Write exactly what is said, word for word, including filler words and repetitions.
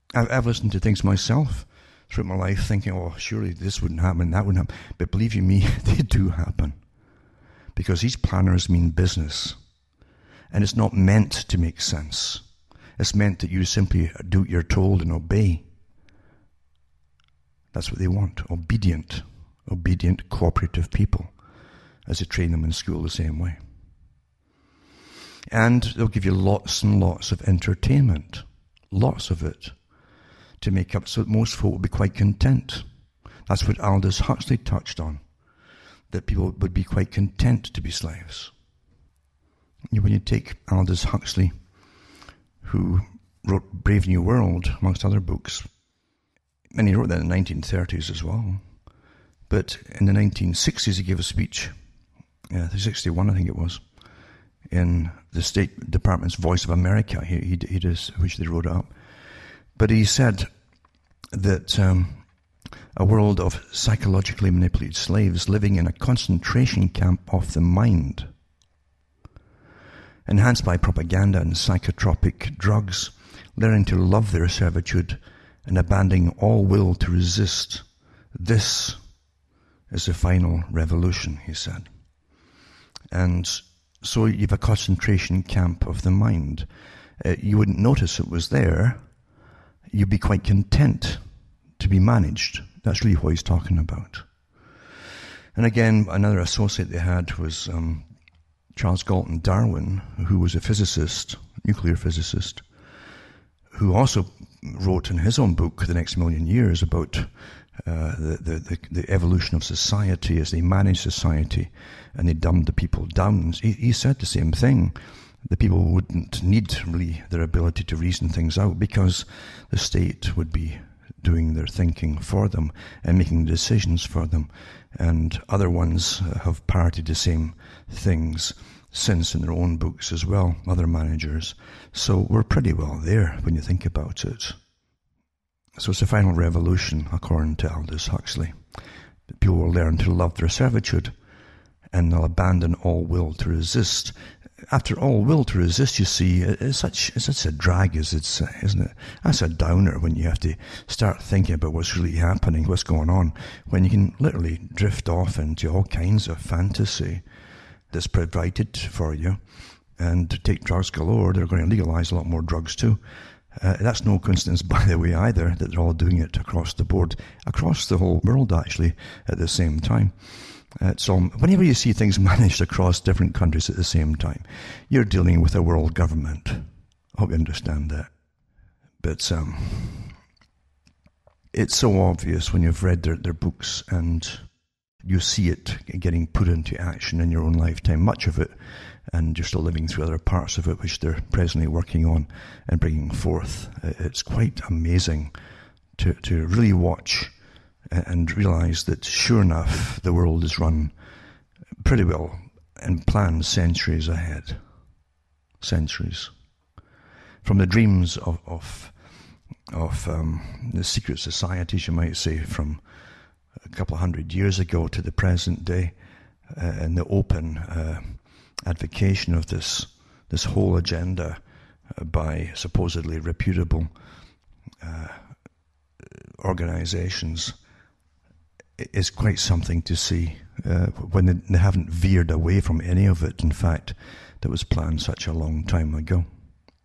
I've, I've listened to things myself throughout my life thinking, oh, surely this wouldn't happen, that wouldn't happen. But believe you me, they do happen. Because these planners mean business. And it's not meant to make sense. It's meant that you simply do what you're told and obey. That's what they want. Obedient. Obedient, cooperative people. As they train them in school the same way. And they'll give you lots and lots of entertainment. Lots of it. To make up so that most folk will be quite content. That's what Aldous Huxley touched on. That people would be quite content to be slaves. When you take Aldous Huxley, who wrote Brave New World, amongst other books, and he wrote that in the nineteen thirties as well. But in the nineteen sixties he gave a speech, yeah, sixty-one I think it was, in the State Department's Voice of America, he, he, he does, which they wrote up. But he said that um, a world of psychologically manipulated slaves living in a concentration camp of the mind, enhanced by propaganda and psychotropic drugs, learning to love their servitude and abandoning all will to resist. This is the final revolution, he said. And so you have a concentration camp of the mind. Uh, you wouldn't notice it was there. You'd be quite content to be managed. That's really what he's talking about. And again, another associate they had was um, Charles Galton Darwin, who was a physicist, nuclear physicist, who also wrote in his own book, The Next Million Years, about uh, the, the, the, the evolution of society as they managed society and they dumbed the people down. He, he said the same thing. The people wouldn't need really their ability to reason things out because the state would be doing their thinking for them and making decisions for them. And other ones have parroted the same things since in their own books as well, other managers. So we're pretty well there when you think about it. So it's the final revolution, according to Aldous Huxley. People will learn to love their servitude and they'll abandon all will to resist. After all, will to resist, you see, is such is such a drag, as it's, isn't it? That's a downer when you have to start thinking about what's really happening, what's going on, when you can literally drift off into all kinds of fantasy that's provided for you. And to take drugs galore, they're going to legalize a lot more drugs too. Uh, that's no coincidence, by the way, either, that they're all doing it across the board, across the whole world, actually, at the same time. Uh, so whenever you see things managed across different countries at the same time, you're dealing with a world government. I hope you understand that. But um, it's so obvious when you've read their, their books and you see it getting put into action in your own lifetime, much of it, and you're still living through other parts of it which they're presently working on and bringing forth. It's quite amazing to, to really watch and realize that, sure enough, the world is run pretty well and planned centuries ahead. Centuries. From the dreams of of, of um, the secret societies, you might say, from a couple of hundred years ago to the present day, uh, and the open uh, advocation of this this whole agenda uh, by supposedly reputable uh, organizations, is quite something to see uh, when they, they haven't veered away from any of it, in fact, that was planned such a long time ago.